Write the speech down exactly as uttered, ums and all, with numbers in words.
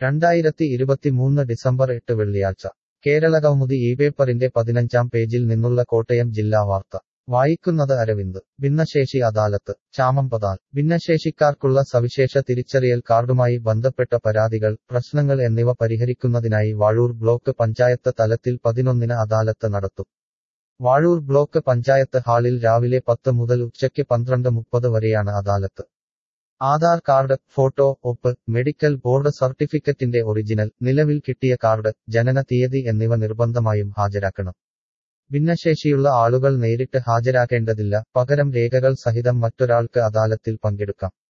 രണ്ടായിരത്തി ഇരുപത്തിമൂന്ന് ഡിസംബർ എട്ട് വെള്ളിയാഴ്ച കേരളകൗമുദി ഈ പേപ്പറിന്റെ പതിനഞ്ചാം പേജിൽ നിന്നുള്ള കോട്ടയം ജില്ലാ വാർത്ത വായിക്കുന്നത് അരവിന്ദ് ഭിന്നശേഷി അദാലത്ത് ചാമമ്പതാൽ ഭിന്നശേഷിക്കാർക്കുള്ള സവിശേഷ തിരിച്ചറിയൽ കാർഡുമായി ബന്ധപ്പെട്ട പരാതികൾ പ്രശ്നങ്ങൾ എന്നിവ പരിഹരിക്കുന്നതിനായി വാഴൂർ ബ്ലോക്ക് പഞ്ചായത്ത് തലത്തിൽ പതിനൊന്നിന് അദാലത്ത് നടത്തും വാഴൂർ ബ്ലോക്ക് പഞ്ചായത്ത് ഹാളിൽ രാവിലെ പത്ത് മുതൽ ഉച്ചയ്ക്ക് പന്ത്രണ്ട് മുപ്പത് വരെയാണ് അദാലത്ത് ആധാർ കാർഡ് ഫോട്ടോ ഒപ്പ് മെഡിക്കൽ ബോർഡ് സർട്ടിഫിക്കറ്റിന്റെ ഒറിജിനൽ നിലവിൽ കിട്ടിയ കാർഡ് ജനന തീയതി എന്നിവ നിർബന്ധമായും ഹാജരാക്കണം ഭിന്നശേഷിയുള്ള ആളുകൾ നേരിട്ട് ഹാജരാക്കേണ്ടതില്ല പകരം രേഖകൾ സഹിതം മറ്റൊരാൾക്ക് അദാലത്തിൽ പങ്കെടുക്കാം